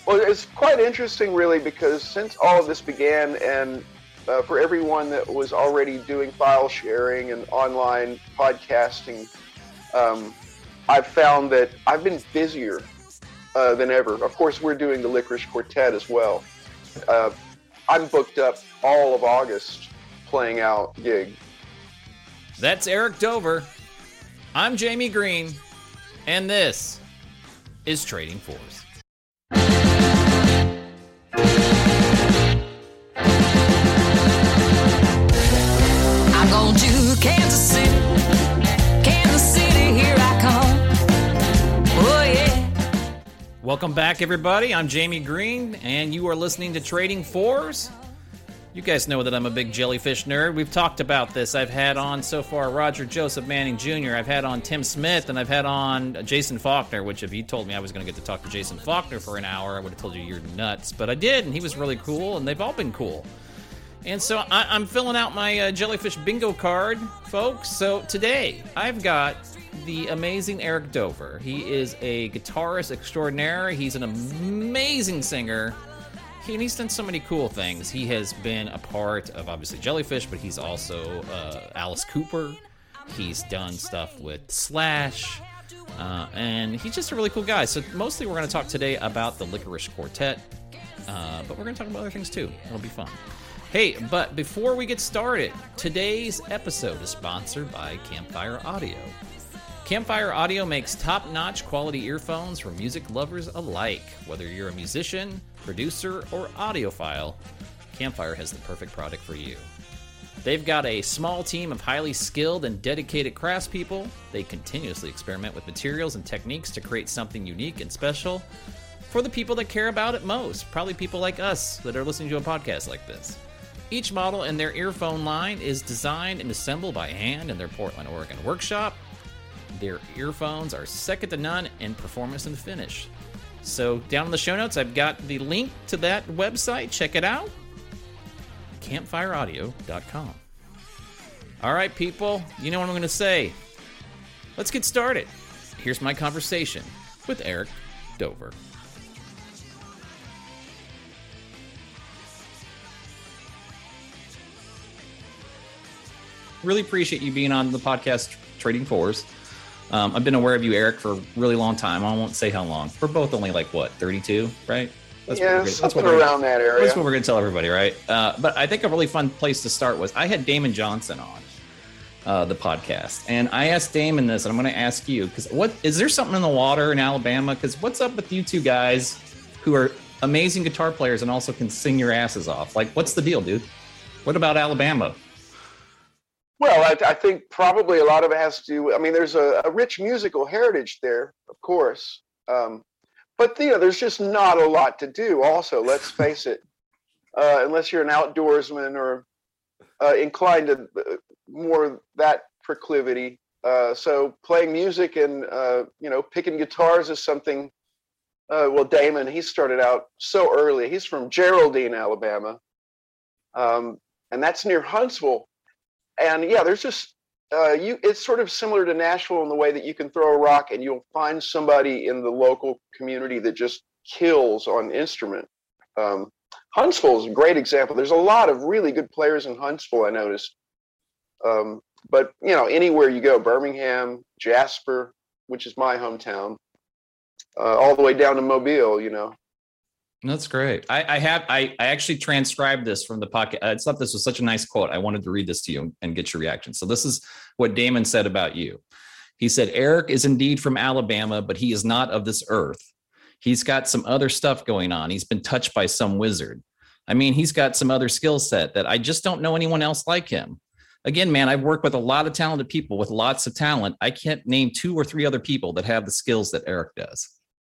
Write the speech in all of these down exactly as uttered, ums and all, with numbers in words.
Well, it's quite interesting, really, because since all of this began, and uh, for everyone that was already doing file sharing and online podcasting, um, I've found that I've been busier uh, than ever. Of course, we're doing the Licorice Quartet as well. Uh, I'm booked up all of August playing out gig. That's Eric Dover. I'm Jamie Green, and this is Trading Fours. I'm going to Kansas City, Kansas City, here I come. Oh yeah. Welcome back, everybody. I'm Jamie Green, and you are listening to Trading Fours. You guys know that I'm a big jellyfish nerd. We've talked about this. I've had on so far Roger Joseph Manning Junior I've had on Tim Smith, and I've had on Jason Faulkner, which if you told me I was going to get to talk to Jason Faulkner for an hour, I would have told you you're nuts. But I did, and he was really cool, and they've all been cool. And so I, I'm filling out my uh, jellyfish bingo card, folks. So today I've got the amazing Eric Dover. He is a guitarist extraordinaire. He's an amazing singer. He, and he's done so many cool things. He has been a part of, obviously, Jellyfish, but he's also uh, Alice Cooper. He's done stuff with Slash. Uh, and he's just a really cool guy. So mostly we're going to talk today about the Licorice Quartet. Uh, but we're going to talk about other things, too. It'll be fun. Hey, but before we get started, today's episode is sponsored by Campfire Audio. Campfire Audio makes top-notch quality earphones for music lovers alike. Whether you're a musician, producer, or audiophile, Campfire has the perfect product for you. They've got a small team of highly skilled and dedicated craftspeople. They continuously experiment with materials and techniques to create something unique and special for the people that care about it most, probably people like us that are listening to a podcast like this. Each model in their earphone line is designed and assembled by hand in their Portland, Oregon workshop. Their earphones are second to none in performance and finish. So down in the show notes, I've got the link to that website. Check it out. campfire audio dot com. All right, people, you know what I'm going to say. Let's get started. Here's my conversation with Eric Dover. Really appreciate you being on the podcast Trading Fours. Um, I've been aware of you, Eric, for a really long time. I won't say how long. We're both only like, what, thirty-two, right? That's yeah, what something that's what around that area. That's what we're going to tell everybody, right? Uh, but I think a really fun place to start was I had Damon Johnson on uh, the podcast. And I asked Damon this, and I'm going to ask you, because what is there something in the water in Alabama? Because what's up with you two guys who are amazing guitar players and also can sing your asses off? Like, what's the deal, dude? What about Alabama? Well, I, I think probably a lot of it has to do, I mean, there's a, a rich musical heritage there, of course. Um, but, you know, there's just not a lot to do also, let's face it. Uh, unless you're an outdoorsman or uh, inclined to uh, more that proclivity. Uh, so playing music and, uh, you know, picking guitars is something, uh, well, Damon, he started out so early. He's from Geraldine, Alabama. Um, and that's near Huntsville. And yeah, there's just, uh, you. It's sort of similar to Nashville in the way that you can throw a rock and you'll find somebody in the local community that just kills on instrument. Um, Huntsville is a great example. There's a lot of really good players in Huntsville, I noticed. Um, but, you know, anywhere you go, Birmingham, Jasper, which is my hometown, uh, all the way down to Mobile, you know. That's great. I, I have I, I actually transcribed this from the podcast. I thought this was such a nice quote. I wanted to read this to you and get your reaction. So this is what Damon said about you. He said, Eric is indeed from Alabama, but he is not of this earth. He's got some other stuff going on. He's been touched by some wizard. I mean, he's got some other skill set that I just don't know anyone else like him. Again, man, I've worked with a lot of talented people with lots of talent. I can't name two or three other people that have the skills that Eric does.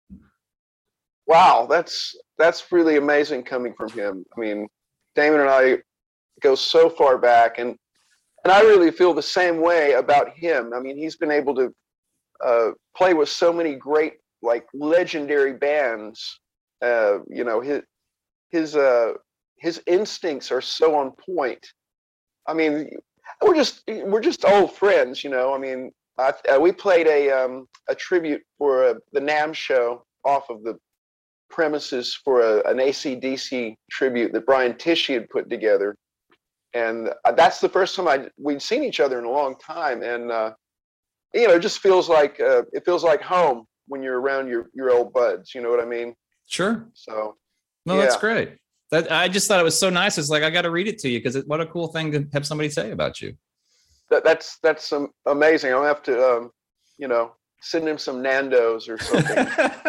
Wow, that's that's really amazing coming from him. I mean, Damon and I go so far back, and and I really feel the same way about him. I mean, he's been able to uh, play with so many great, like, legendary bands. Uh, you know, his his uh, his instincts are so on point. I mean, we're just we're just old friends, you know. I mean, I, uh, we played a um, a tribute for uh, the NAMM show off of the premises for a, an A C D C tribute that Brian Tishy had put together. And uh, that's the first time I we'd seen each other in a long time. And, uh, you know, it just feels like, uh, it feels like home when you're around your, your old buds. You know what I mean? Sure. So, no, yeah. That's great. That, I just thought it was so nice. It's like, I got to read it to you because what a cool thing to have somebody say about you. That, that's, that's um, amazing. I'll have to, um, you know, send him some Nando's or something.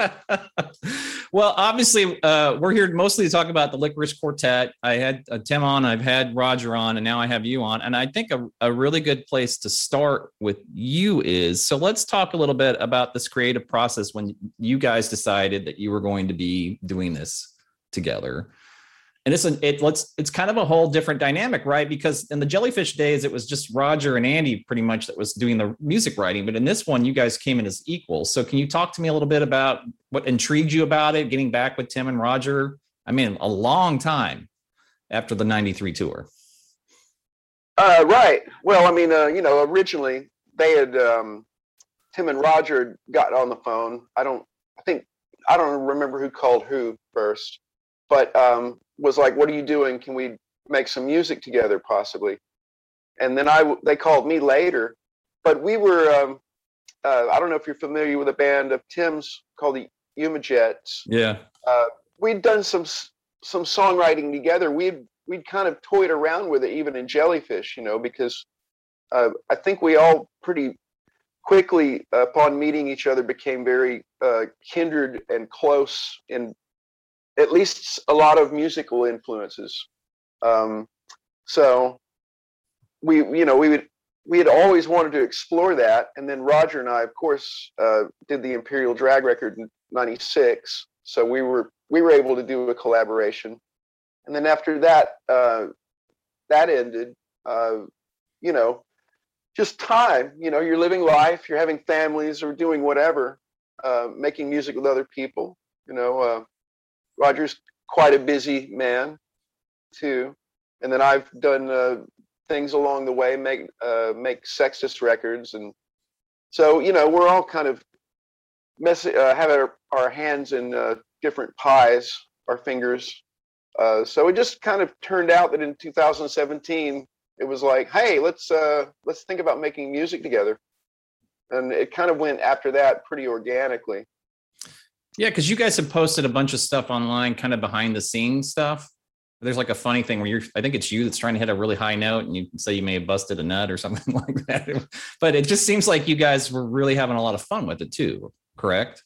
Well, obviously, uh, we're here mostly to talk about the Licorice Quartet. I had uh, Tim on, I've had Roger on, and now I have you on. And I think a, a really good place to start with you is, so let's talk a little bit about this creative process when you guys decided that you were going to be doing this together. And it's, it, let's, it's kind of a whole different dynamic, right? Because in the Jellyfish days, it was just Roger and Andy pretty much that was doing the music writing. But in this one, you guys came in as equals. So can you talk to me a little bit about what intrigued you about it, getting back with Tim and Roger? I mean, a long time after the ninety-three tour. Uh, right. Well, I mean, uh, you know, originally they had, um, Tim and Roger got on the phone. I don't, I think, I don't remember who called who first, but um, was like, what are you doing? Can we make some music together possibly? And then I, they called me later, but we were, um, uh, I don't know if you're familiar with a band of Tim's called the Yuma Jets. Yeah. Uh, we'd done some, some songwriting together. We'd, we'd kind of toyed around with it even in Jellyfish, you know, because uh, I think we all pretty quickly uh, upon meeting each other became very uh, kindred and close in at least a lot of musical influences. Um, so we, you know, we would, we had always wanted to explore that. And then Roger and I, of course, uh, did the Imperial Drag record in ninety-six. So we were, we were able to do a collaboration. And then after that, uh, that ended, uh, you know, just time, you know, you're living life, you're having families or doing whatever, uh, making music with other people, you know, uh, Roger's quite a busy man too. And then I've done uh, things along the way, make uh, make Sextus records. And so, you know, we're all kind of mess, uh, have our, our hands in uh, different pies, our fingers. Uh, so it just kind of turned out that in two thousand seventeen, it was like, hey, let's uh, let's think about making music together. And it kind of went after that pretty organically. Yeah, because you guys have posted a bunch of stuff online, kind of behind the scenes stuff. There's like a funny thing where you're, I think it's you that's trying to hit a really high note and you say you may have busted a nut or something like that. But it just seems like you guys were really having a lot of fun with it too, correct?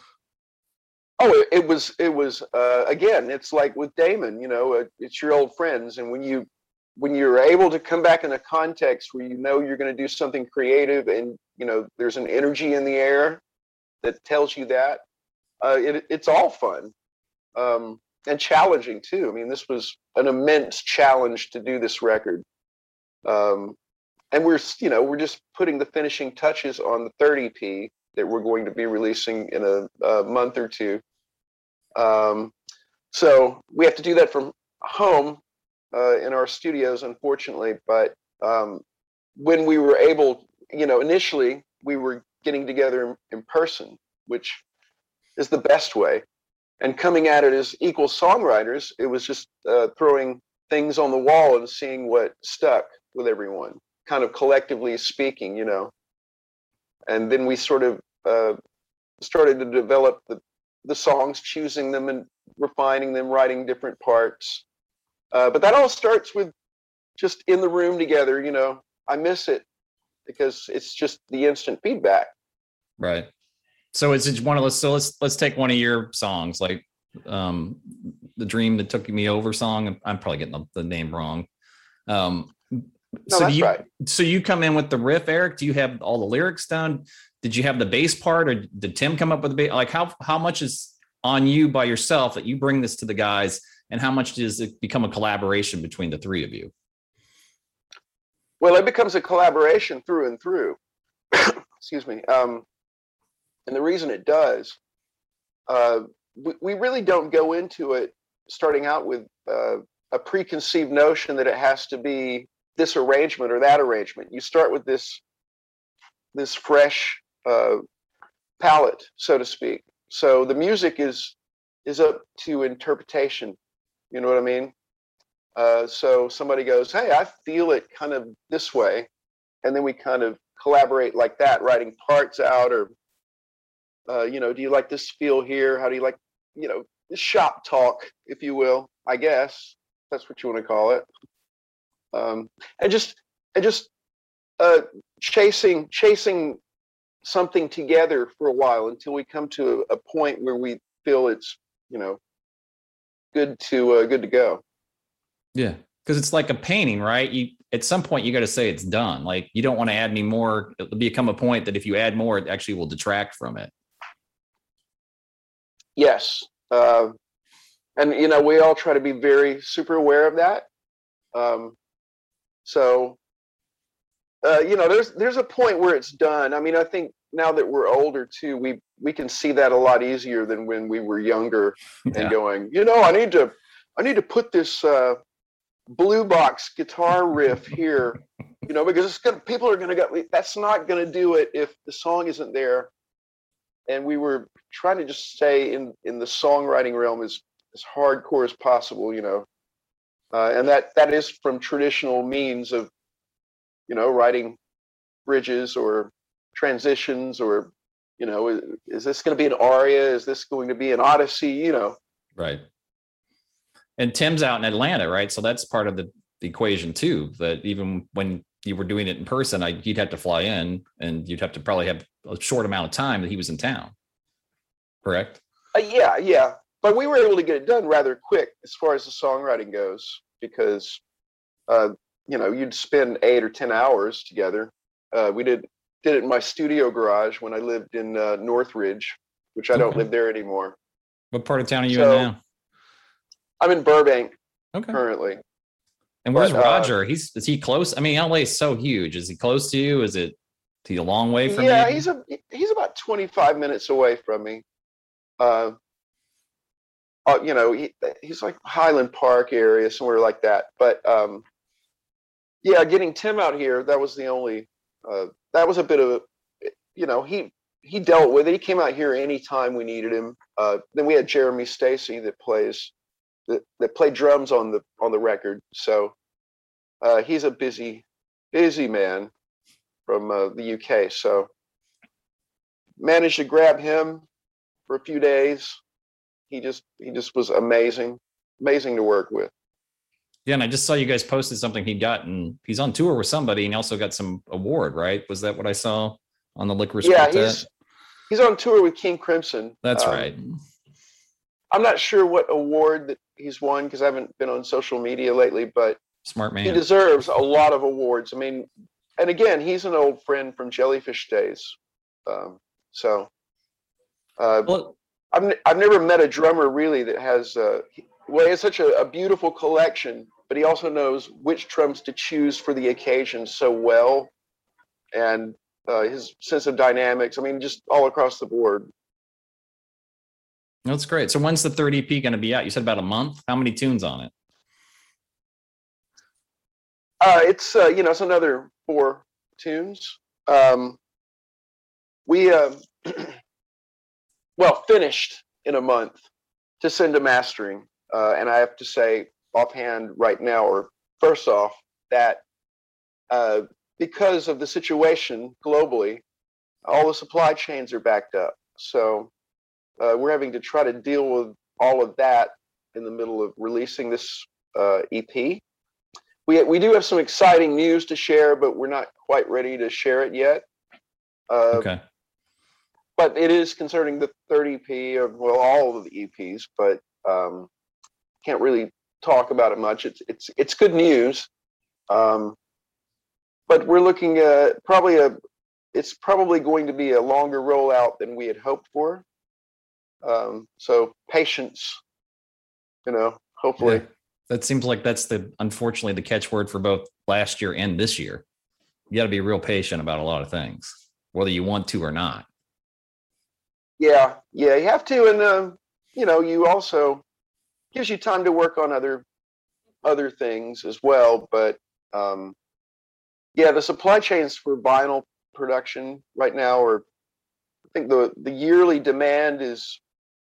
Oh, it, it was, it was, uh, again, it's like with Damon, you know, uh, it's your old friends. And when you, when you're able to come back in a context where you know you're going to do something creative and, you know, there's an energy in the air that tells you that, Uh, it, it's all fun um, and challenging too. I mean, this was an immense challenge to do this record. Um, and we're, you know, we're just putting the finishing touches on the third E P that we're going to be releasing in a, a month or two. Um, so we have to do that from home uh, in our studios, unfortunately. But um, when we were able, you know, initially we were getting together in, in person, which is the best way. And coming at it as equal songwriters, it was just uh, throwing things on the wall and seeing what stuck with everyone, kind of collectively speaking, you know. And then we sort of uh, started to develop the, the songs, choosing them and refining them, writing different parts. Uh, but that all starts with just in the room together, you know. I miss it because it's just the instant feedback. Right. So it's just one of those. So let's let's take one of your songs, like um, the "Dream That Took Me Over" song. I'm probably getting the, the name wrong. Um, no, so that's you, right. So you come in with the riff, Eric. Do you have all the lyrics done? Did you have the bass part, or did Tim come up with the bass? Like how how much is on you by yourself that you bring this to the guys, and how much does it become a collaboration between the three of you? Well, it becomes a collaboration through and through. Excuse me. Um, And the reason it does, uh, we, we really don't go into it starting out with uh, a preconceived notion that it has to be this arrangement or that arrangement. You start with this, this fresh uh, palette, so to speak. So the music is is up to interpretation. You know what I mean? Uh, so somebody goes, "Hey, I feel it kind of this way," and then we kind of collaborate like that, writing parts out, or uh, you know, do you like this feel here? How do you like, you know, shop talk, if you will? I guess that's what you want to call it. Um, and just and just uh, chasing chasing something together for a while until we come to a, a point where we feel it's, you know, good to uh, good to go. Yeah, because it's like a painting, right? You at some point you got to say it's done. Like you don't want to add any more. It'll become a point that if you add more, it actually will detract from it. Yes, uh, and you know we all try to be very super aware of that. Um, so uh, you know, there's there's a point where it's done. I mean, I think now that we're older too, we we can see that a lot easier than when we were younger and Yeah. going, you know, I need to I need to put this uh, blue box guitar riff here, you know, because it's gonna, people are gonna go. That's not gonna do it if the song isn't there. And we were trying to just stay in in the songwriting realm as as hardcore as possible, you know, uh, and that that is from traditional means of, you know, writing bridges or transitions, or, you know, is, is this going to be an aria? Is this going to be an odyssey? You know, Right. And Tim's out in Atlanta, right? So that's part of the, the equation too, that even when you were doing it in person, I, you'd have to fly in and you'd have to probably have a short amount of time that he was in town. Correct? uh, yeah, yeah. But we were able to get it done rather quick as far as the songwriting goes, because, uh, you know, you'd spend eight or ten hours together. Uh, we did did it in my studio garage when I lived in uh, Northridge, which I don't Okay. live there anymore. What part of town are you So, in now? I'm in Burbank Okay. currently. And where's But, uh, Roger? He's is he close? I mean, L A is so huge. Is he close to you? Is it is he a long way from Yeah, you? he's a he's about twenty-five minutes away from me. Uh, uh, you know, he, he's like Highland Park area, somewhere like that. But um, yeah, getting Tim out here, that was the only. Uh, that was a bit of a, you know, he he dealt with it. He came out here anytime we needed him. Uh, then we had Jeremy Stacy that plays that, that played drums on the on the record. So uh, he's a busy busy man from uh, the U K. So managed to grab him for a few days. He just he just was amazing, amazing to work with. Yeah, and I just saw you guys posted something he'd gotten. He's on tour with somebody and he also got some award, right? Was that what I saw on the Licorice Yeah, Quartet? he's he's on tour with King Crimson. That's Um, right. I'm not sure what award that he's won because I haven't been on social media lately, but Smart he man. deserves a lot of awards. I mean, and again, he's an old friend from Jellyfish days. Um, so uh, Well, I've n- I've never met a drummer really that has uh, he- well, he has such a, a beautiful collection, but he also knows which drums to choose for the occasion so well, and uh, his sense of dynamics. I mean, just all across the board. that's great. So when's the third E P going to be out? You said about a month. How many tunes on it? Uh, it's uh, you know, it's another four tunes. Um, we uh, well finished in a month to send to mastering, uh, and I have to say offhand right now, or first off, that uh, because of the situation globally, all the supply chains are backed up. So uh, we're having to try to deal with all of that in the middle of releasing this uh, E P. We we do have some exciting news to share, but we're not quite ready to share it yet. Uh, Okay. But it is concerning the third E P, of well, all of the E Ps, but um, can't really talk about it much. It's it's it's good news, um, but we're looking at probably a. It's probably going to be a longer rollout than we had hoped for. Um, so patience, you know. Hopefully. Yeah. That seems like that's the unfortunately the catchword for both last year and this year. You got to be real patient about a lot of things, whether you want to or not. Yeah, yeah, you have to, and uh, you know, you also gives you time to work on other other things as well. But um, yeah, the supply chains for vinyl production right now are, I think the the yearly demand is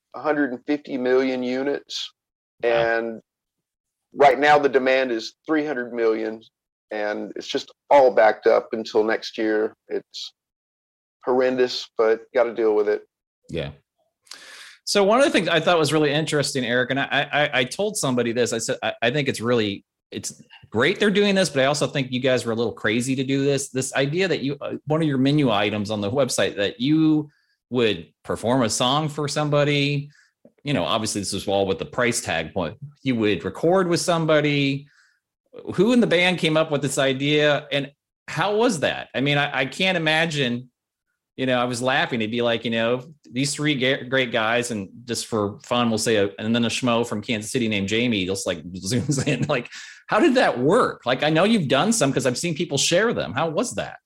one hundred fifty million units, Wow. and right now the demand is three hundred million, and it's just all backed up until next year. It's horrendous, but got to deal with it. Yeah. So one of the things I thought was really interesting, Eric, and I I, I told somebody this. I said I, I think it's really it's great they're doing this, but I also think you guys were a little crazy to do this. This idea that you uh, one of your menu items on the website that you would perform a song for somebody. You know, obviously this was all with the price tag point. You would record with somebody. Who in the band came up with this idea, and how was that? I mean, I, I can't imagine. You know, I was laughing. It'd be like, you know, these three great guys, and just for fun, we'll say, a, and then a schmo from Kansas City named Jamie just like zooms in. Like, how did that work? Like, I know you've done some because I've seen people share them. How was that?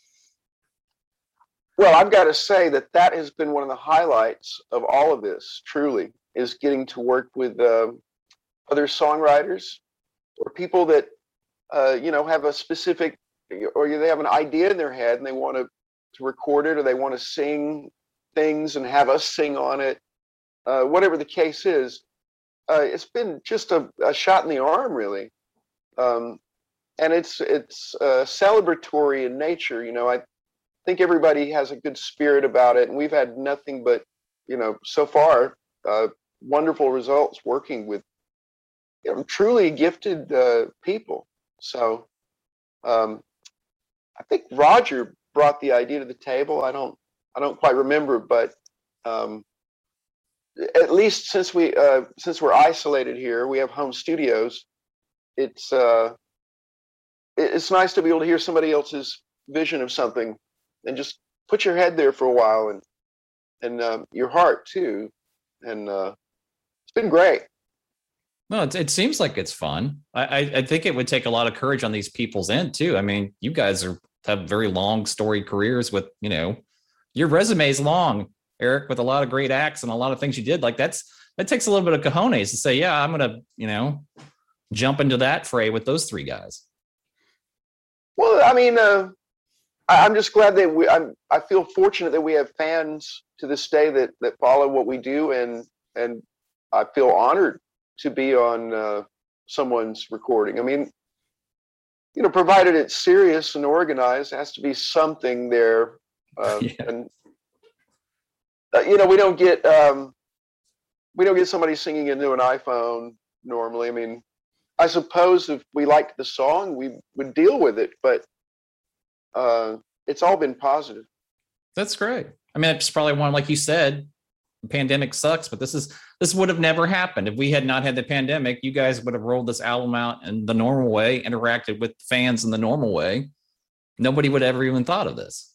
Well, I've got to say that that has been one of the highlights of all of this, truly, is getting to work with uh, other songwriters or people that, uh, you know, have a specific, or they have an idea in their head and they want to to record it, or they want to sing things and have us sing on it, uh, whatever the case is. Uh, it's been just a, a shot in the arm, really. Um, and it's it's uh, celebratory in nature. You know, I think everybody has a good spirit about it, and we've had nothing but, you know, so far, uh, wonderful results working with, you know, truly gifted uh, people. So um, I think Roger brought the idea to the table. I don't I don't quite remember, but um, at least since we uh, since we're isolated here, we have home studios. It's uh, it's nice to be able to hear somebody else's vision of something and just put your head there for a while, and and um, your heart too. And uh, it's been great. No, it, it seems like it's fun. I, I I think it would take a lot of courage on these people's end too. I mean, you guys are have very long story careers with, you know, your resume is long, Eric, with a lot of great acts and a lot of things you did. Like that's, that takes a little bit of cojones to say, yeah, I'm going to, you know, jump into that fray with those three guys. Well, I mean, uh, I, I'm just glad that we, I'm, I feel fortunate that we have fans to this day that, that follow what we do. And, and I feel honored to be on uh, someone's recording. I mean, you know, provided it's serious and organized, there has to be something there. Um, yeah. And, uh, you know, we don't get, um, we don't get somebody singing into an iPhone normally. I mean, I suppose if we liked the song, we would deal with it, but uh, it's all been positive. That's great. I mean, it's probably one, like you said, the pandemic sucks, but this is, this would have never happened. If we had not had the pandemic, you guys would have rolled this album out in the normal way, interacted with fans in the normal way. Nobody would ever even thought of this.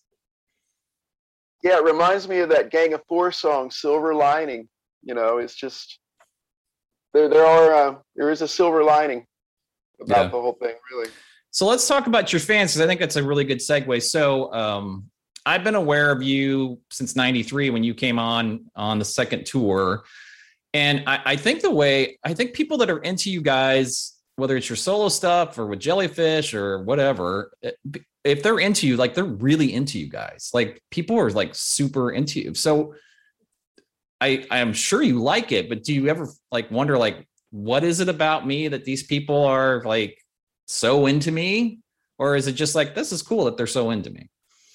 Yeah, it reminds me of that Gang of Four song, Silver Lining. You know, it's just, there there are, uh, there is a silver lining about yeah. the whole thing, really. So let's talk about your fans, because I think that's a really good segue. So um, I've been aware of you since ninety-three when you came on on the second tour. And I, I think the way, I think people that are into you guys, whether it's your solo stuff or with Jellyfish or whatever, if they're into you, like they're really into you guys. Like people are like super into you. So I, I'm sure you like it, but do you ever like wonder, like, what is it about me that these people are like so into me? Or is it just like, this is cool that they're so into me?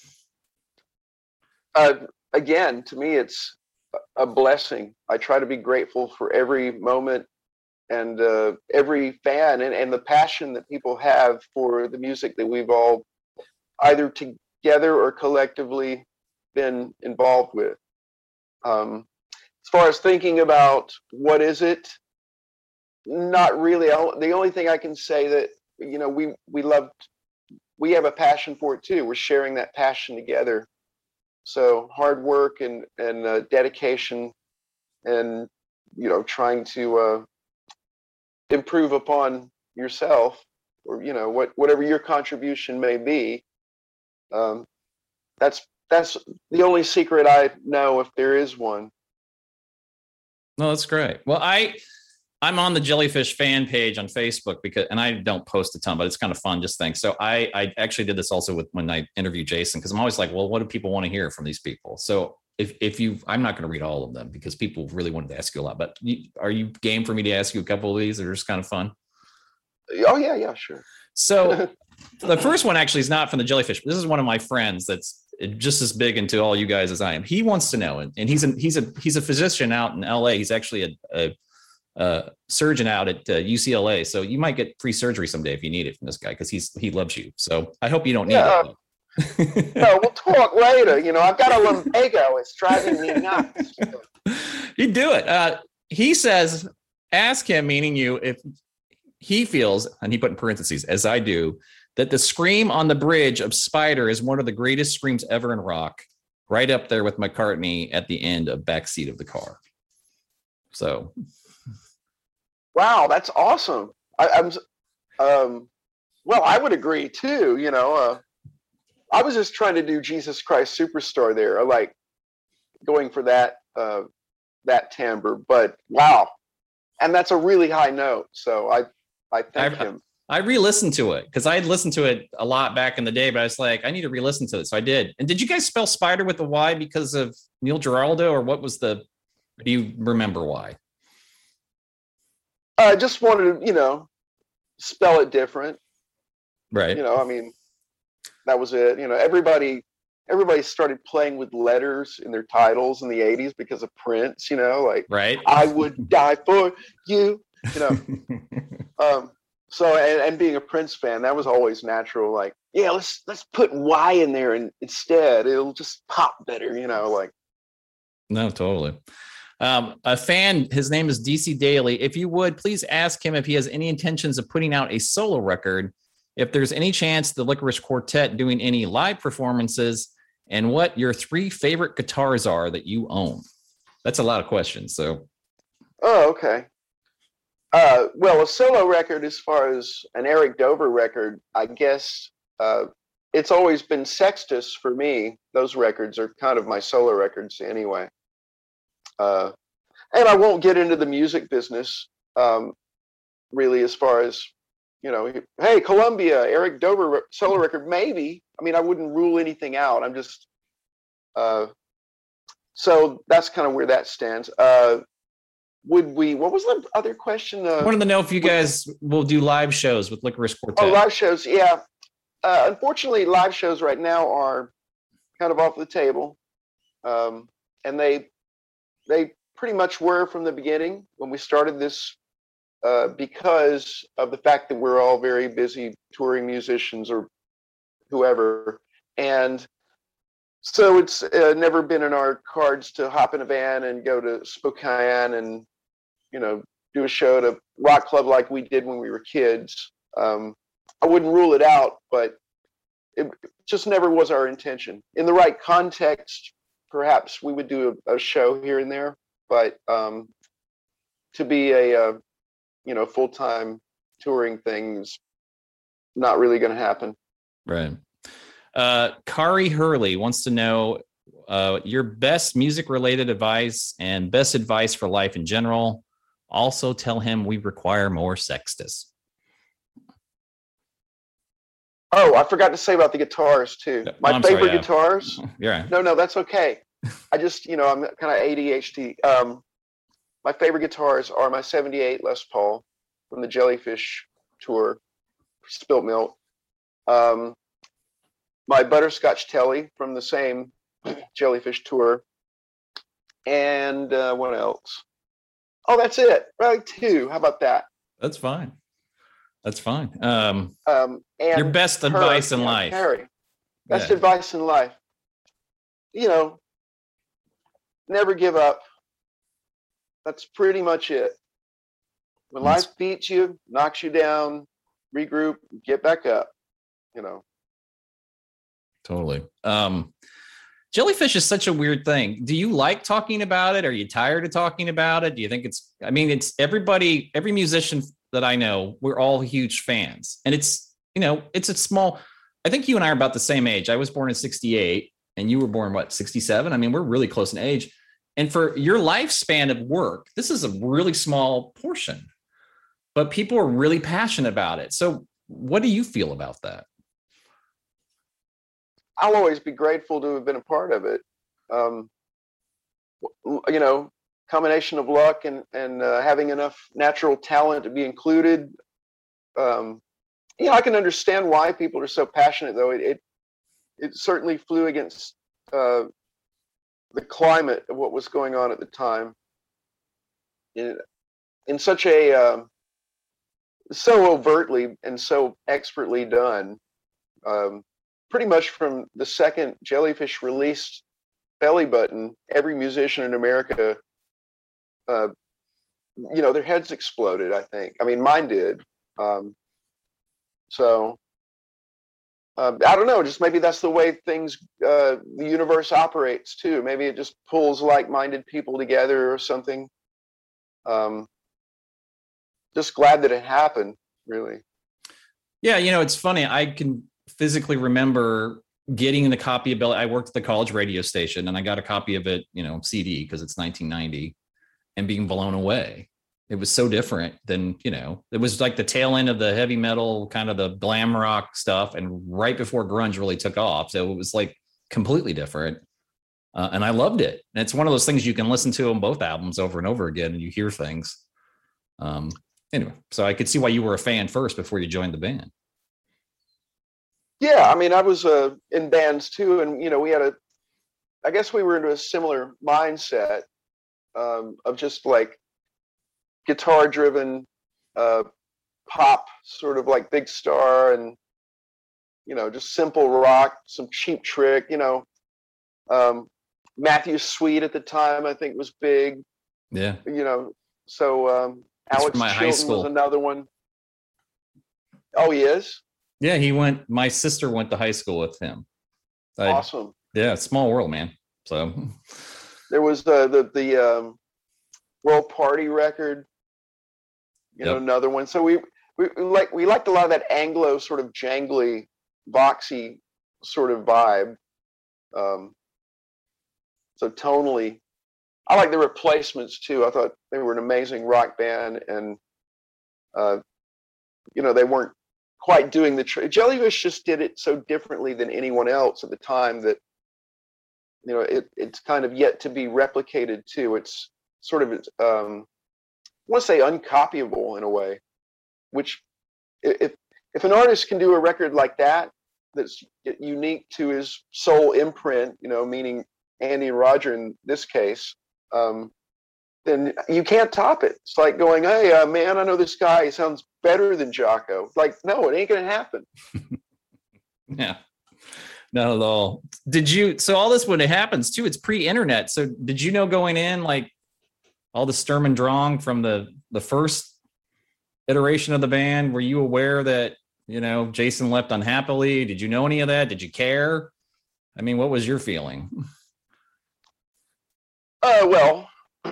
Uh, again, to me, it's a blessing. I try to be grateful for every moment and uh, every fan and, and the passion that people have for the music that we've all either together or collectively been involved with. Um, as far as thinking about what is it, not really. I'll, the only thing I can say that, you know, we, we love, we have a passion for it too. We're sharing that passion together. So hard work and, and uh, dedication and, you know, trying to uh, improve upon yourself or, you know, what, whatever your contribution may be. Um, that's, that's the only secret I know, if there is one. No, that's great. Well, I, I'm on the Jellyfish fan page on Facebook because, and I don't post a ton, but it's kind of fun, just things. So I, I actually did this also with when I interviewed Jason, because I'm always like, well, what do people want to hear from these people? So if if you, I'm not going to read all of them because people really wanted to ask you a lot. But you, are you game for me to ask you a couple of these that are just kind of fun? Oh yeah, yeah, sure. So the first one actually is not from the Jellyfish. But this is one of my friends that's just as big into all you guys as I am. He wants to know, and, and he's a he's a he's a physician out in L A. He's actually a, a, a surgeon out at uh, U C L A. So you might get free surgery someday if you need it from this guy because he's he loves you. So I hope you don't need yeah, it. No, we'll talk later. You know, I've got a lumbago. It's driving me nuts. You do it. Uh, he says, ask him, meaning you, if he feels, and he put in parentheses, as I do, that the scream on the bridge of Spider is one of the greatest screams ever in rock, right up there with McCartney at the end of Backseat of the Car. So. Wow, that's awesome. I, I'm, um, well, I would agree too. You know, uh, I was just trying to do Jesus Christ Superstar there, like going for that uh, that timbre. But wow, and that's a really high note. So I I thank I, him. I re-listened to it because I had listened to it a lot back in the day, but I was like, I need to re-listen to it, so I did. And did you guys spell Spider with a Y because of Neil Giraldo, or what was the? Do you remember why? I just wanted to, you know, spell it different. Right. You know, I mean. That was it. You know, everybody, everybody started playing with letters in their titles in the eighties because of Prince. You know, like right. I would die for you. You know, um, so and, and being a Prince fan, that was always natural. Like, yeah, let's let's put Y in there and instead it'll just pop better. You know, like. No, totally. Um, a fan, his name is D C Daly. If you would please ask him if he has any intentions of putting out a solo record. If there's any chance the Licorice Quartet doing any live performances, and what your three favorite guitars are that you own. That's a lot of questions. So, oh, okay. Uh, well, a solo record, as far as an Eric Dover record, I guess uh, it's always been Sextus for me. Those records are kind of my solo records anyway. Uh, and I won't get into the music business um, really, as far as. You know, hey, Columbia, Eric Dover solo record, maybe. I mean, I wouldn't rule anything out. I'm just, uh, so that's kind of where that stands. Uh, would we, what was the other question? Uh, I wanted to know if you guys will do live shows with Licorice Quartet. Oh, live shows, yeah. Uh, unfortunately, live shows right now are kind of off the table. Um, and they, they pretty much were from the beginning when we started this. Uh, because of the fact that we're all very busy touring musicians or whoever. And so it's uh, never been in our cards to hop in a van and go to Spokane and, you know, do a show at a rock club like we did when we were kids. Um, I wouldn't rule it out, but it just never was our intention. In the right context, perhaps we would do a, a show here and there, but um, to be a, uh, you know, full-time touring things, not really going to happen. Right. Uh, Kari Hurley wants to know uh, your best music-related advice and best advice for life in general. Also tell him we require more Sextus. Oh, I forgot to say about the guitars too. My I'm favorite sorry, yeah. guitars. Yeah. No, no, that's okay. I just, you know, I'm kind of A D H D. Um, my favorite guitars are my seventy-eight Les Paul from the Jellyfish tour, Spilt Milk. Um, my Butterscotch Telly from the same Jellyfish tour. And uh, what else? Oh, that's it. Right, two. How about that? That's fine. That's fine. Um, Um, and your best her, advice in you know, life. Carrie. Best Yeah. advice in life. You know, never give up. That's pretty much it. When That's- life beats you, knocks you down, regroup, get back up, you know. Totally. Um, Jellyfish is such a weird thing. Do you like talking about it? Are you tired of talking about it? Do you think it's, I mean, it's everybody, every musician that I know, we're all huge fans. And it's, you know, it's a small, I think you and I are about the same age. I was born in sixty-eight and you were born, what, sixty-seven? I mean, we're really close in age. And for your lifespan of work, this is a really small portion, but people are really passionate about it. So what do you feel about that? I'll always be grateful to have been a part of it. Um, you know, combination of luck and and uh, having enough natural talent to be included. Um, you know, I can understand why people are so passionate, though. It it, it certainly flew against uh, the climate of what was going on at the time. In in such a um, so overtly and so expertly done. Um, pretty much from the second Jellyfish released Belly Button, every musician in America, uh, you know, their heads exploded. I think. I mean, mine did. Um, so um, I don't know. Just maybe that's the way things, uh, the universe operates too. Maybe it just pulls like-minded people together or something. Um, just glad that it happened. Really. Yeah, you know, it's funny. I can physically remember getting the copy of Belly. I worked at the college radio station, and I got a copy of it, you know, C D because it's nineteen ninety, and being blown away. It was so different than, you know, it was like the tail end of the heavy metal, kind of the glam rock stuff, and right before grunge really took off. So it was like completely different. Uh, and I loved it. And it's one of those things you can listen to on both albums over and over again, and you hear things. Um, anyway, so I could see why you were a fan first before you joined the band. Yeah, I mean, I was uh, in bands too, and you know, we had a. I guess we were into a similar mindset um, of just like guitar-driven uh, pop, sort of like Big Star, and you know, just simple rock, some Cheap Trick. You know, um, Matthew Sweet at the time, I think, was big. Yeah. You know, so um, He's Alex from my high Chilton school. was another one. Oh, he is? Yeah, he went. My sister went to high school with him. I, Awesome. Yeah, small world, man. So there was the the the um, World Party record. You know, Yep. another one. So we, we we like we liked a lot of that Anglo sort of jangly, boxy sort of vibe. Um, so tonally, I like the Replacements too. I thought they were an amazing rock band, and uh, you know, they weren't quite doing the tr- Jellyfish just did it so differently than anyone else at the time that, you know, it it's kind of yet to be replicated too. It's sort of um, I want to say uncopyable in a way, which if if an artist can do a record like that that's unique to his sole imprint, you know, meaning Andy and Roger in this case, um, then you can't top it. It's like going, hey, uh, man, I know this guy. He sounds better than Jocko. Like, no, it ain't gonna happen. Yeah, not at all. Did you? So all this when it happens too, it's pre-internet. So did you know going in like all the Sturm and Drang from the the first iteration of the band? Were you aware that, you know, Jason left unhappily? Did you know any of that? Did you care? I mean, what was your feeling? Uh, well,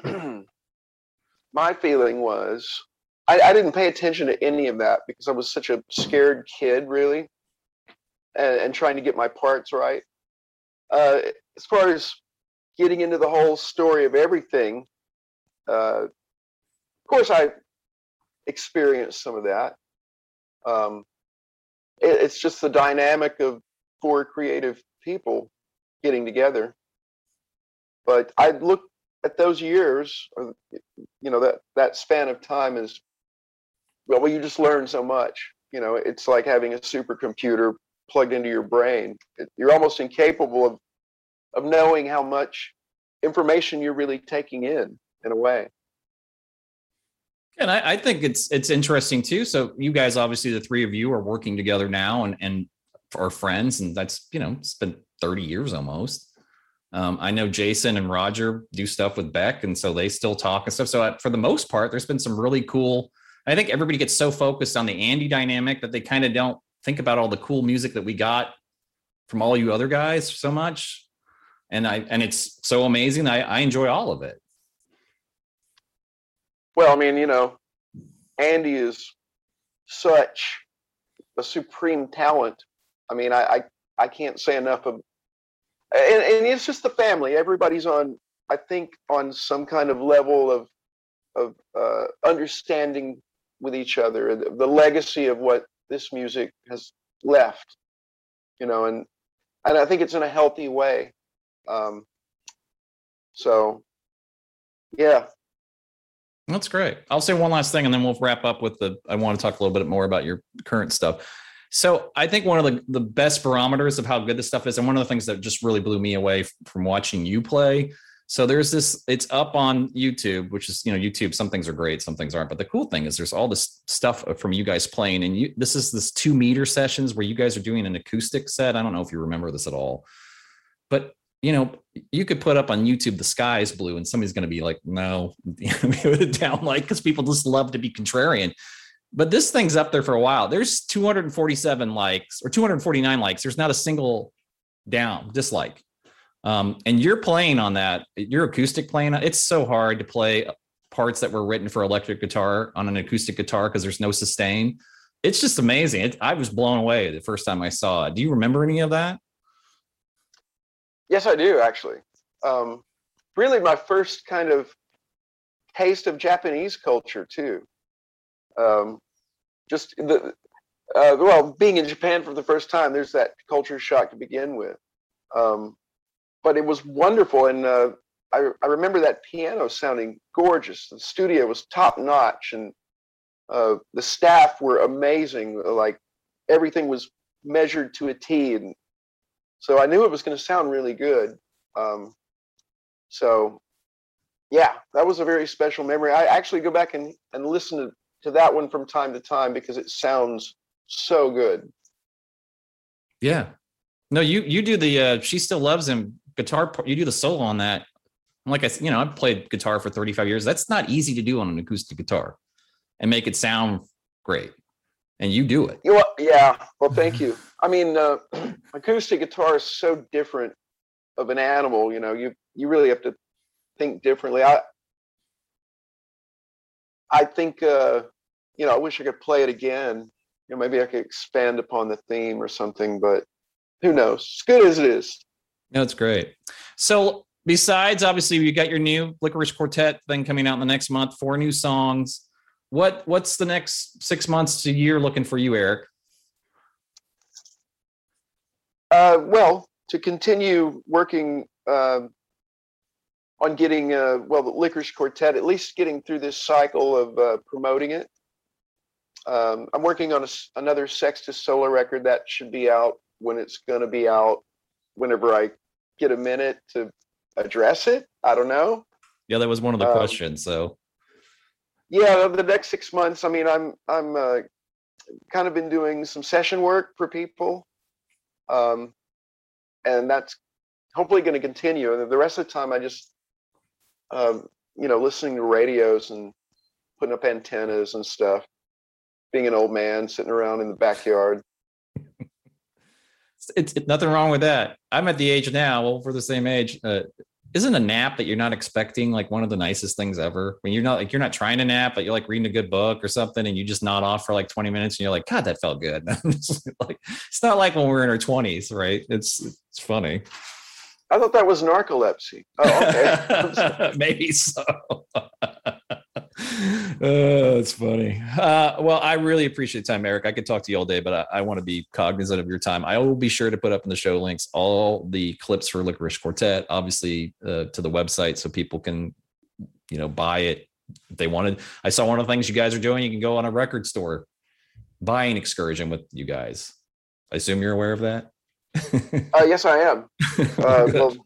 my feeling was I, I didn't pay attention to any of that because I was such a scared kid, really, and, and trying to get my parts right. Uh, as far as getting into the whole story of everything, uh, of course, I experienced some of that. Um, it, it's just the dynamic of four creative people getting together. But I look at those years, or, you know, that that span of time is, well, well, you just learn so much. You know, it's like having a supercomputer plugged into your brain. It, you're almost incapable of of knowing how much information you're really taking in, in a way. And I, I think it's it's interesting too. So you guys, obviously, the three of you are working together now, and and are friends, and that's, you know, it's been thirty years almost. Um, I know Jason and Roger do stuff with Beck, and so they still talk and stuff. So uh, for the most part, there's been some really cool. I think everybody gets so focused on the Andy dynamic that they kind of don't think about all the cool music that we got from all you other guys so much. And I and it's so amazing. I, I enjoy all of it. Well, I mean, you know, Andy is such a supreme talent. I mean, I I, I can't say enough of. And, and it's just the family. Everybody's on, I think, on some kind of level of of uh, understanding with each other, the, the legacy of what this music has left, you know, and and I think it's in a healthy way. Um, so Yeah. That's great. I'll say one last thing and then we'll wrap up with the, I want to talk a little bit more about your current stuff. So I think one of the, the best barometers of how good this stuff is, and one of the things that just really blew me away from watching you play. So there's this, it's up on YouTube, which is, you know, YouTube, some things are great, some things aren't. But the cool thing is there's all this stuff from you guys playing. And you, this is this two meter sessions where you guys are doing an acoustic set. I don't know if you remember this at all, but you know, you could put up on YouTube, the sky is blue, and somebody's going to be like, no, down like, because people just love to be contrarian. But this thing's up there for a while. There's two hundred forty-seven likes or two hundred forty-nine likes. There's not a single down dislike. Um, and you're playing on that. Your acoustic playing. It's so hard to play parts that were written for electric guitar on an acoustic guitar because there's no sustain. It's just amazing. It, I was blown away the first time I saw it. Do you remember any of that? Yes, I do, actually. Um, really, my first kind of taste of Japanese culture, too. Um, just the, uh, well, being in Japan for the first time, there's that culture shock to begin with. Um, but it was wonderful, and uh, I, I remember that piano sounding gorgeous. The studio was top notch, and uh, the staff were amazing. Like, everything was measured to a T, and so I knew it was going to sound really good. Um, so, yeah, that was a very special memory. I actually go back and, and listen to, to that one from time to time because it sounds so good. Yeah. No, you you do the uh, She Still Loves Him guitar. You do the solo on that. Like I said, you know, I've played guitar for thirty-five years. That's not easy to do on an acoustic guitar and make it sound great. And you do it. You know, yeah. Well, thank you. I mean, uh, acoustic guitar is so different of an animal. You know, you you really have to think differently. I I think uh, you know, I wish I could play it again. You know, maybe I could expand upon the theme or something. But who knows? As good as it is. No, it's great. So besides, obviously, you got your new Licorice Quartet thing coming out in the next month. Four new songs. What what's the next six months to a year looking for you, Eric? Uh, well, to continue working uh, on getting uh, well the Licorice Quartet, at least getting through this cycle of uh, promoting it. Um, I'm working on a, another Sextus solo record that should be out when it's going to be out. Whenever I get a minute to address it, I don't know. Yeah, that was one of the um, questions. So. Yeah, the next six months. I mean, I'm I'm uh, kind of been doing some session work for people, um, and that's hopefully going to continue. And the rest of the time, I just, um, you know, listening to radios and putting up antennas and stuff. Being an old man sitting around in the backyard. It's, it's nothing wrong with that. I'm at the age now. Well, we're the same age. Uh, Isn't a nap that you're not expecting like one of the nicest things ever? When you're not like you're not trying to nap, but you're like reading a good book or something, and you just nod off for like twenty minutes, and you're like, God, that felt good. Like it's not like when we're in our twenties, right? It's it's funny. I thought that was narcolepsy. Oh, okay. Maybe so. Oh, it's funny. Uh, well, I really appreciate the time, Eric. I could talk to you all day, but I, I want to be cognizant of your time. I will be sure to put up in the show links all the clips for Licorice Quartet, obviously, uh, to the website so people can, you know, buy it if they wanted. I saw one of the things you guys are doing. You can go on a record store buying excursion with you guys. I assume you're aware of that. uh, yes, I am. Uh, well,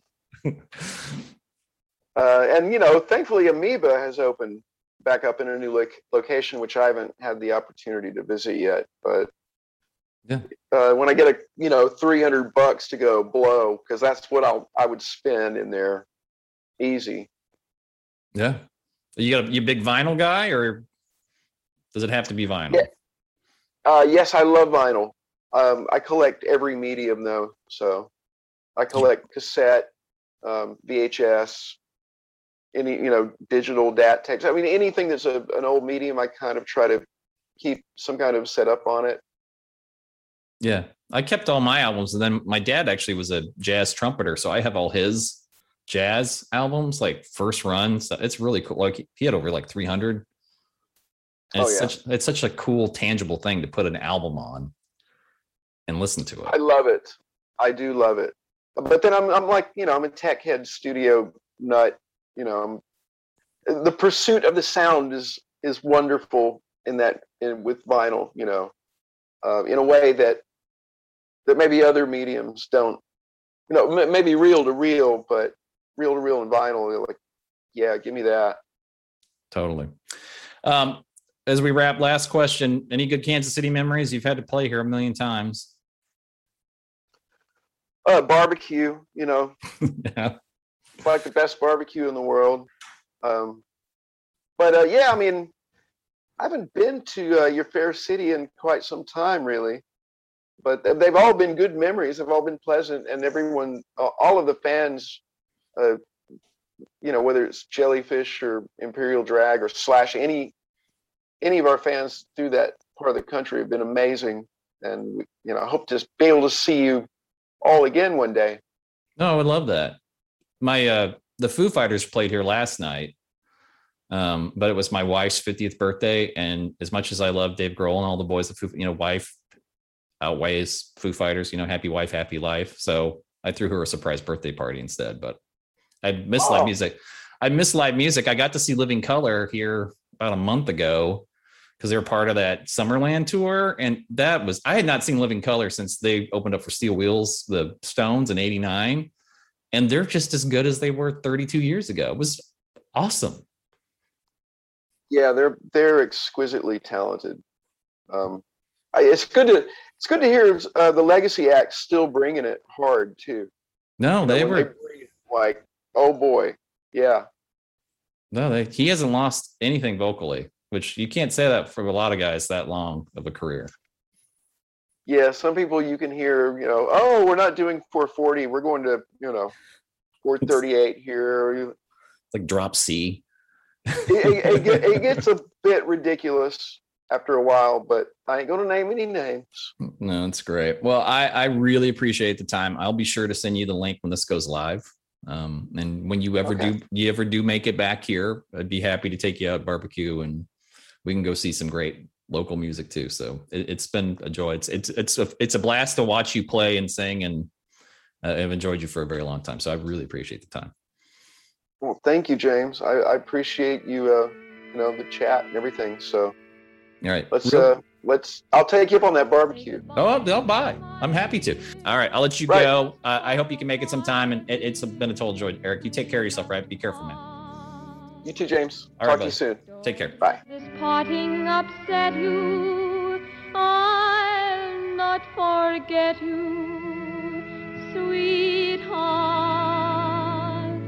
uh, and you know, thankfully, Amoeba has opened back up in a new lo- location, which I haven't had the opportunity to visit yet. But yeah, uh, when I get a you know three hundred bucks to go blow, because that's what I'll I would spend in there, easy. Yeah, you got a, you a big vinyl guy, or does it have to be vinyl? Yeah. Uh, yes, I love vinyl. Um, I collect every medium though, so I collect cassette, um, V H S, any you know digital D A T tapes. I mean anything that's a, an old medium, I kind of try to keep some kind of setup on it. Yeah, I kept all my albums, and then my dad actually was a jazz trumpeter, so I have all his jazz albums, like first run. So it's really cool. Like he had over like three hundred. And oh, it's yeah. such it's such a cool, tangible thing to put an album on and listen to it. I love it. I do love it. But then I'm I'm like, you know, I'm a tech head studio nut. You know, I'm the pursuit of the sound is is wonderful in that in with vinyl, you know, uh, in a way that that maybe other mediums don't. You know, m- maybe reel to reel, but reel to reel and vinyl, you're like, yeah, give me that. Totally. Um, as we wrap, last question: any good Kansas City memories? You've had to play here a million times. Uh, barbecue, you know, Yeah. like the best barbecue in the world. Um, but uh, yeah, I mean, I haven't been to uh, your fair city in quite some time, really. But they've all been good memories. They've all been pleasant, and everyone, uh, all of the fans, uh, you know, whether it's Jellyfish or Imperial Drag or Slash, any any of our fans through that part of the country have been amazing. And you know, I hope to be able to see you all again one day. No, I would love that. My uh, the Foo Fighters played here last night, um, but it was my wife's fiftieth birthday, and as much as I love Dave Grohl and all the boys, the Foo, you know, wife outweighs Foo Fighters. You know, happy wife, happy life. So I threw her a surprise birthday party instead. But I miss Oh. live music. I miss live music. I got to see Living Color here about a month ago because they were part of that Summerland tour. And that was, I had not seen Living Color since they opened up for Steel Wheels, the Stones in eighty-nine. And they're just as good as they were thirty-two years ago. It was awesome. Yeah, they're they're exquisitely talented. Um, I, it's good to it's good to hear uh, the legacy acts still bringing it hard too. No, You know, they when were. bring it, like, oh boy, yeah. No, they, he hasn't lost anything vocally, which you can't say that for a lot of guys that long of a career. Yeah, some people you can hear, you know, oh, we're not doing four forty, we're going to, you know, four thirty-eight here. It's like drop C. It, it, it, get, it gets a bit ridiculous after a while, but I ain't gonna name any names. No, it's great. Well, I, I really appreciate the time. I'll be sure to send you the link when this goes live. Um, and when you ever Okay. do, you ever do make it back here, I'd be happy to take you out barbecue and we can go see some great local music too. So it, it's been a joy. It's it's it's a, it's a blast to watch you play and sing, and uh, I've enjoyed you for a very long time. So I really appreciate the time. Well, thank you, James. I, I appreciate you, uh, you know, the chat and everything. So All right, let's Real- uh, let's. I'll take you up on that barbecue. Oh, I'll, I'll buy. I'm happy to. All right, I'll let you Right. go. Uh, I hope you can make it sometime, and it, it's been a total joy. Eric, you take care of yourself, right? Be careful, man. You too, James. All Talk right, to you soon. Take care. Bye. This parting upset you, I'll not forget you, sweetheart.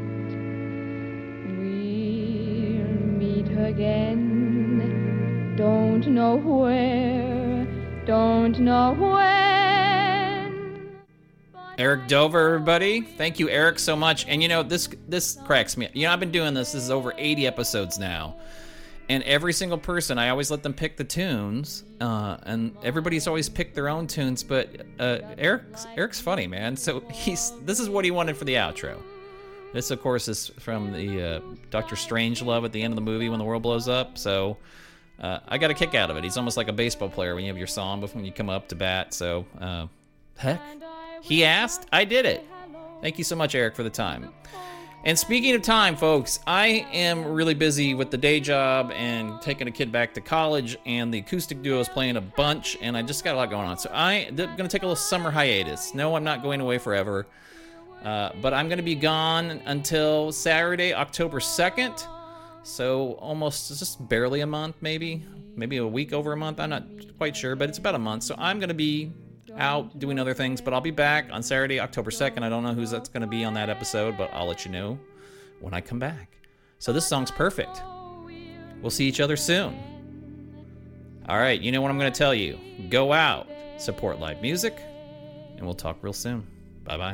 We'll meet again, don't know where, don't know when. Eric Dover, everybody. Thank you, Eric, so much. And you know, this this cracks me up. You know, I've been doing this. This is over eighty episodes now. And every single person, I always let them pick the tunes. Uh, and everybody's always picked their own tunes. But uh, Eric's, Eric's funny, man. So he's this is what he wanted for the outro. This, of course, is from the uh, Doctor Strangelove at the end of the movie when the world blows up. So uh, I got a kick out of it. He's almost like a baseball player when you have your song before you come up to bat. So, uh, heck, he asked, I did it. Thank you so much, Eric, for the time. And speaking of time, folks, I am really busy with the day job and taking a kid back to college, and the acoustic duo is playing a bunch, and I just got a lot going on. So I'm going to take a little summer hiatus. No, I'm not going away forever, uh, but I'm going to be gone until Saturday, October second. So almost just barely a month, maybe, maybe a week over a month. I'm not quite sure, but it's about a month. So I'm going to be out doing other things, but I'll be back on Saturday, October second. I don't know who's that's going to be on that episode, but I'll let you know when I come back. So this song's perfect. We'll see each other soon. All right, you know what I'm going to tell you. Go out, support live music, and we'll talk real soon. Bye-bye.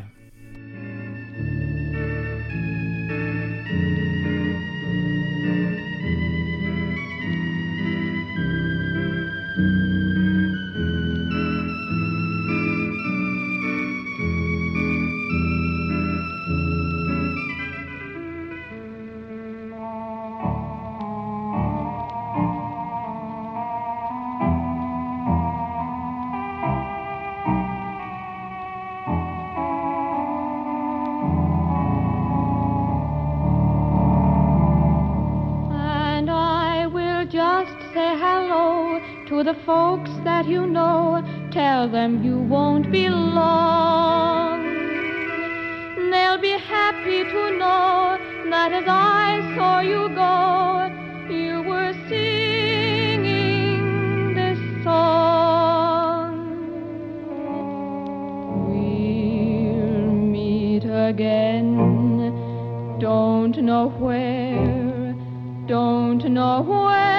To the folks that you know, tell them you won't be long. They'll be happy to know that as I saw you go, you were singing this song. We'll meet again, don't know where, don't know where.